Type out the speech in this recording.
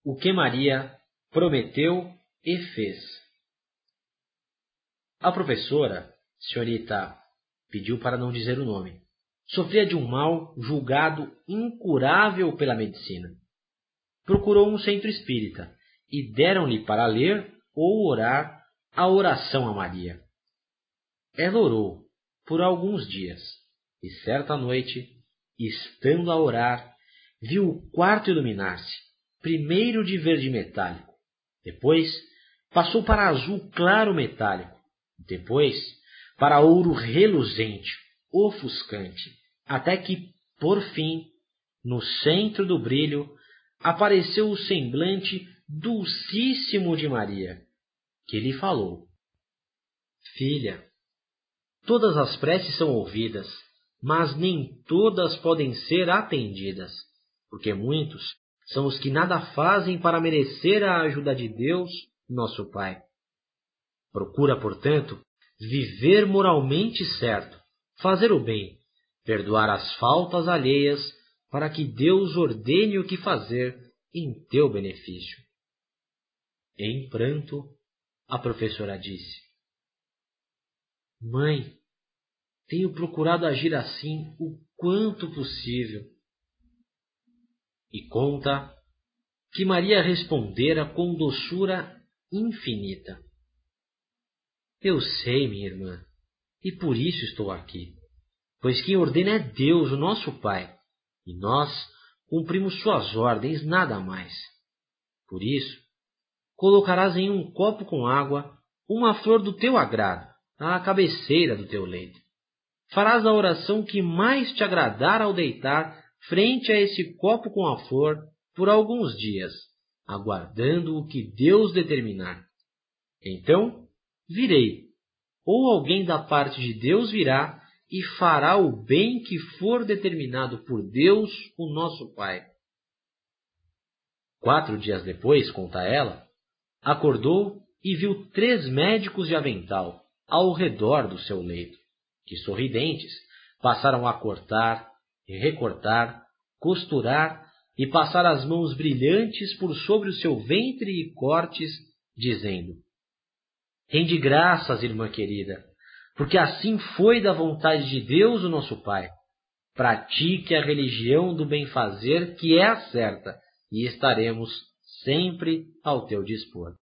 o que Maria prometeu e fez. A professora, senhorita, pediu para não dizer o nome, sofria de um mal julgado incurável pela medicina. Procurou um centro espírita e deram-lhe para ler ou orar a oração a Maria. Ela orou por alguns dias e certa noite, estando a orar, viu o quarto iluminar-se, primeiro de verde metálico, depois passou para azul claro metálico, depois para ouro reluzente, ofuscante, até que, por fim, no centro do brilho, apareceu o semblante dulcíssimo de Maria, que lhe falou: Filha, todas as preces são ouvidas, mas nem todas podem ser atendidas, porque muitos são os que nada fazem para merecer a ajuda de Deus, nosso Pai. Procura, portanto, viver moralmente certo, fazer o bem, perdoar as faltas alheias, para que Deus ordene o que fazer em teu benefício. Em pranto, a professora disse: Mãe, tenho procurado agir assim o quanto possível. E conta que Maria respondera com doçura infinita: Eu sei, minha irmã, e por isso estou aqui, pois quem ordena é Deus, o nosso Pai, e nós cumprimos suas ordens, nada mais. Por isso, colocarás em um copo com água uma flor do teu agrado, à cabeceira do teu leito. Farás a oração que mais te agradar ao deitar frente a esse copo com a flor por alguns dias, aguardando o que Deus determinar. Então, virei, ou alguém da parte de Deus virá e fará o bem que for determinado por Deus, o nosso Pai. 4 dias depois, conta ela, acordou e viu 3 médicos de avental ao redor do seu leito, que, sorridentes, passaram a cortar, recortar, costurar e passar as mãos brilhantes por sobre o seu ventre e cortes, dizendo: Rende graças, irmã querida, porque assim foi da vontade de Deus, o nosso Pai. Pratique a religião do bem-fazer, que é a certa, e estaremos sempre ao teu dispor.